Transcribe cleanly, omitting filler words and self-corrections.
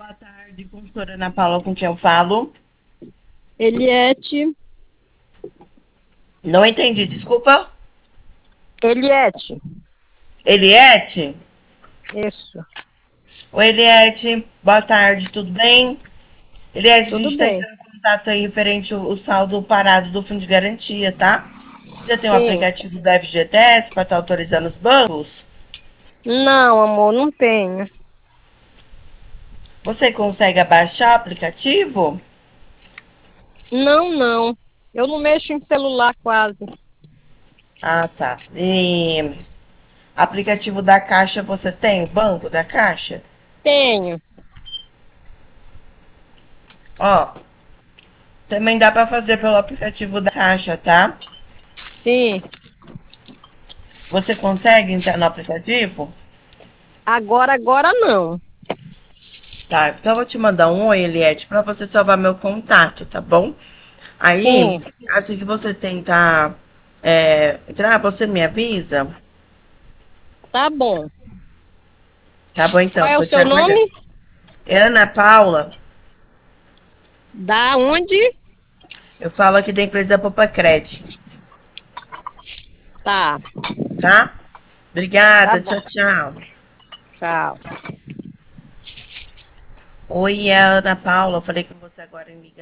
Boa tarde, consultora Ana Paula, com quem eu falo. Eliette, Não entendi, desculpa. Eliette, Eliette? isso, Oi, Eliette. Boa tarde, tudo bem? Eliette, a gente tudo está bem. entrando em contato aí referente o saldo parado do fundo de garantia, tá? Você já tem o Sim. aplicativo do FGTS para estar autorizando os bancos? Não, amor, não tenho. Você consegue abaixar o aplicativo? Não, não. Eu não mexo em celular quase. Ah, tá. E aplicativo da Caixa você tem? O banco da Caixa? Tenho. Ó, também dá para fazer pelo aplicativo da Caixa, tá? Sim. Você consegue entrar no aplicativo? Agora não. Tá, então eu vou te mandar um oi, Eliette, pra você salvar meu contato, tá bom? Aí, Sim. assim que você tentar entrar, você me avisa. Tá bom. Tá bom, Qual então, é o tô te seu aguardando. nome? É Ana Paula, Da onde? eu falo aqui da empresa Popacred, Tá. tá? Tá Obrigada, bom. tchau, tchau. Tchau. Oi, é a Ana Paula, eu falei com você agora em ligação.